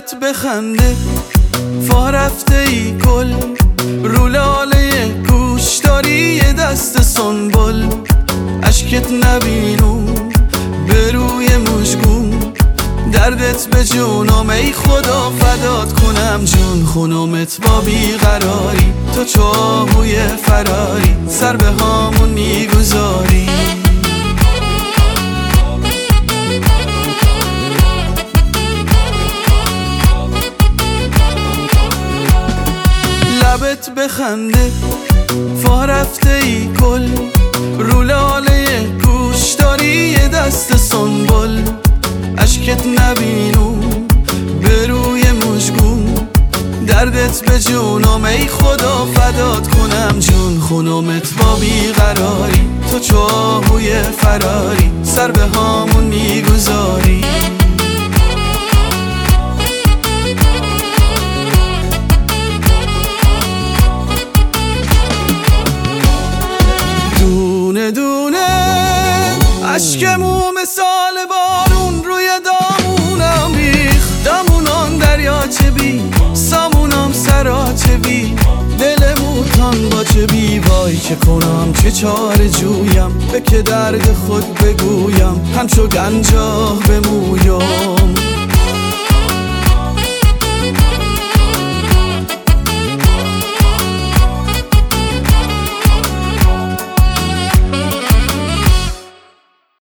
لبت بخنده فارفته ای کل رو لاله گوش داری یه دست سنبل اشکت نبینو به روی مشگون دردت به جونم ای خدا فدات کنم جون خونمت با بیقراری تو چاهوی فراری سر به هامون میگذاری لبت بخنده فارفته ای کل رو لاله گوش داری یه دست سنبل اشکت نبینو به روی مشگون دردت به جونم ای خدا فدات کنم جون خونمت با بیقراری تو چاهوی فراری سر به هامون میگذاری دونه دونه اشکمو مثال بارون روی دامونم ریخ دامونم دریاچه بی سامونم سراچه بی دلمو تنگاچه بی وای چه کنم چه چاره جویم به که درد خود بگویم همچو گنجاه به